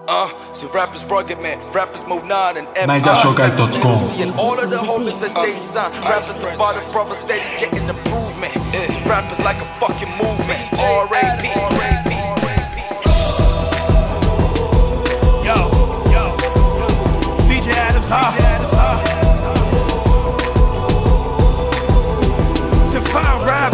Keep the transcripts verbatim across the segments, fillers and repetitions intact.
Uh, see rappers rugged, man. Rappers move nine and M. Niger Showguys dot com. And all of the homies that they sign. Rappers and father brothers steady getting improvement. Yeah. Rappers like a fucking movement. R A P. Yo, yo, D J Adams, huh? Define rap.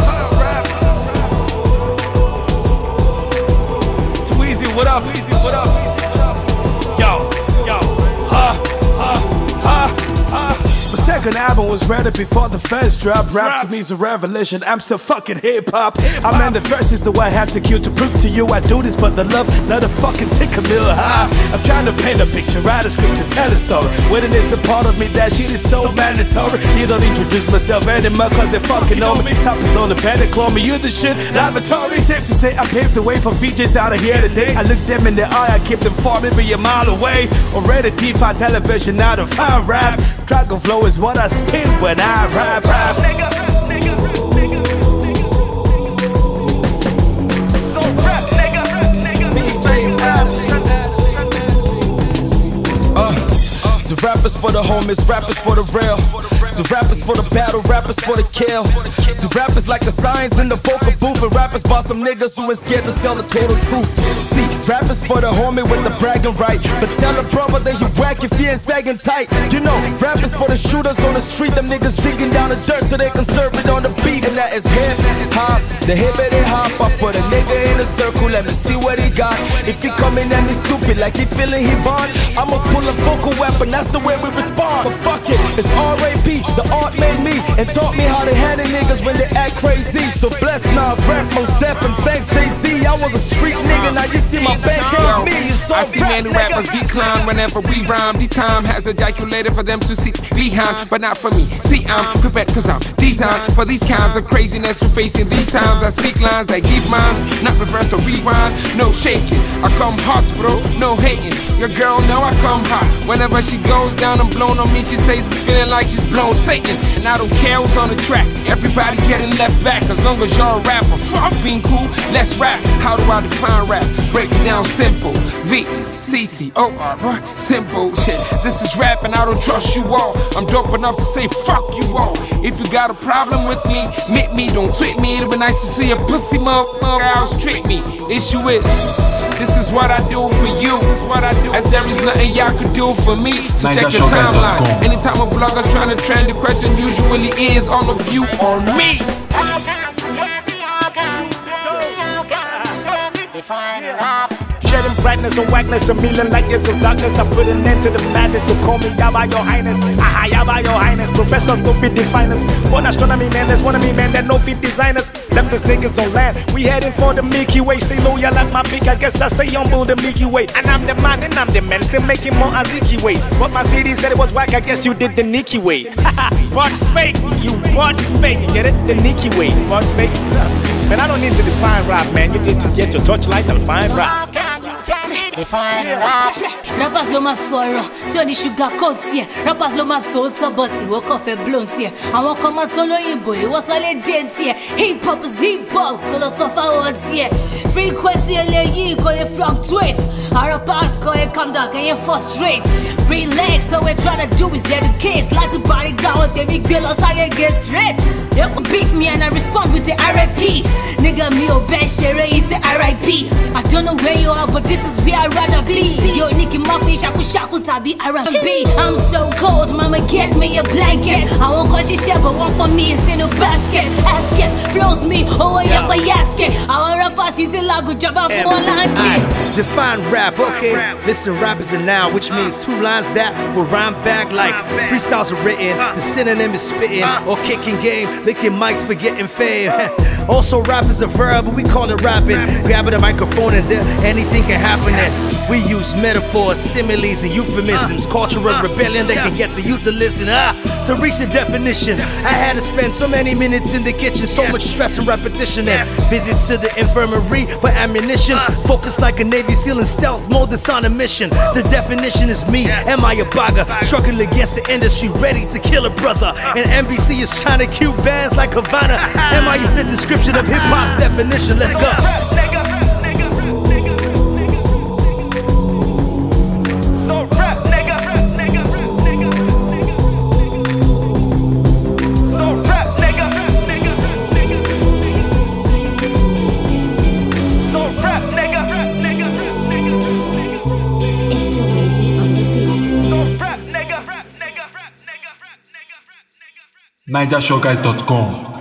Too easy, what up? Easy, what up? Yo, yo, huh, huh, huh, huh. My second album was ready before the first drop. Rap to me is a revelation, I'm so fucking hip-hop. I mean the verses the way I have to kill to prove to you I do this for the love, not a fucking ticker mill high. I'm trying to paint a picture, write a script to tell a story. When it is a part of me, that shit is so mandatory. You don't introduce myself anymore cause they fucking know me. Top is on the pen, they call me, you the shit, laboratory. Safe to say I paved the way for V Js down here today. I look them in the eye, I keep them far, maybe a mile away. Already deep on television, now to find rap. Dragon flow is what I spit when I rap, rap. Nigga, nigga, nigga, so rap, nigga, nigga. D J Adams. Uh, so rappers for the homies, rappers for the real. So rappers for the battle, rappers for the kill. So rappers like the signs in the vocal booth, and rappers by some niggas who ain't scared to tell the total truth. See, rappers for the homie with the bragging right, but tell the brother that you whack if he ain't sagging tight. You know, rappers for the shooters on the street, them niggas digging down the dirt so they can serve it on the beat. And that is hip hop, the hip it hop. I put a nigga in a circle, let me see what he got. If he coming at me stupid like he feeling he bond, I'ma pull a vocal weapon, that's the way we respond. But fuck it, it's R A P. The art made me and taught me how to handle niggas when they act crazy. So bless Nas, rap most deaf, and thanks Jay-Z. I was a street nigga, now you see my back on me. So I see many rappers decline whenever we rhyme. The time has ejaculated for them to sit behind, but not for me. See, I'm prepared cause I'm designed for these kinds of craziness we're facing these times. I speak lines that give minds, not reverse or rewind. No shaking, I come hot, bro, no hating. Your girl know I come hot. Whenever she goes down and blown on me, she says it's feeling like she's blown Satan. And I don't care who's on the track, everybody getting left back. As long as you're a rapper, fuck being cool, let's rap. How do I define rap? Break it down simple. V E C T O R, simple shit. This is rap and I don't trust you all. I'm dope enough to say fuck you all. If you got a problem with me, meet me, don't tweet me. It'd be nice to see a pussy motherfucker else treat me. Issue is, this is what I do for you. This is what I do. As there is nothing y'all could do for me. So Niger check your Showguys dot com. timeline. Anytime a blogger's trying to trend, the question usually is all of you or me. Shedding brightness and whackness, a million light years of darkness. I put an end to the madness, so call me Yaba Your Highness. Aha, Yaba Your Highness. Professors don't fit definers. One astronomy man, there's one of me man that no fit designers. Left this niggas on land, we heading for the Milky Way. Stay loyal like my peak, I guess I stay humble the Milky Way. And I'm the man, and I'm the man, still making more Aziki ways. But my C D said it was whack, I guess you did the Nikki way. But fake, you bought fake, you get it? The Nikki way, but fake. Man, I don't need to define rap, man. You need to get your torchlight and find rap. Define rap. Rappers lo ma sorrow, so the sugar coats here. Rappers lo ma salter, but he woke off a blunt here. I won't come and solo you, boy. It was all a dead here. Hip hop is hip hop, call us off our words here. Frequency you call it fluctuate. Our rappers call it come down, can you frustrate? Relax, so we're trying to do is the case. Like to body down, they big bill us, I get straight. Yep, beat me and I respond with the R I P. Nigga, me oh bad share, it's the R I P. I don't know where you are, but this is where I'd rather be. Yo, Nicky Muffy, Shaku Shaku Tabi, R and B. I'm so cold, mama, get me a blanket. I won't call you shit, but one for me is in a basket. Askets, flows me, oh, I have a yasket. I want to pass you till I go jump out for one Define rap, okay. Listen, rap is a noun, which means two lines that will rhyme back like freestyles are written. The synonym is spitting or kicking game, licking mics for getting fame. Also, rap is a verb, but we call it rapping. Grabbing a microphone and then anything can happen. And we use metaphors, similes, and euphemisms. Cultural rebellion that can get the youth to listen. Ah, to reach the definition, I had to spend so many minutes in the kitchen, so much stress and repetition, and visits to the infirmary for ammunition. Focused like a Navy SEAL in stealth mode, that's on a mission. The definition is me, am I a bagger? Struggling against the industry, ready to kill a brother. And N B C is trying to cue bands like Havana. Am I is the description of hip hop's definition? Let's go. niger short guys dot com.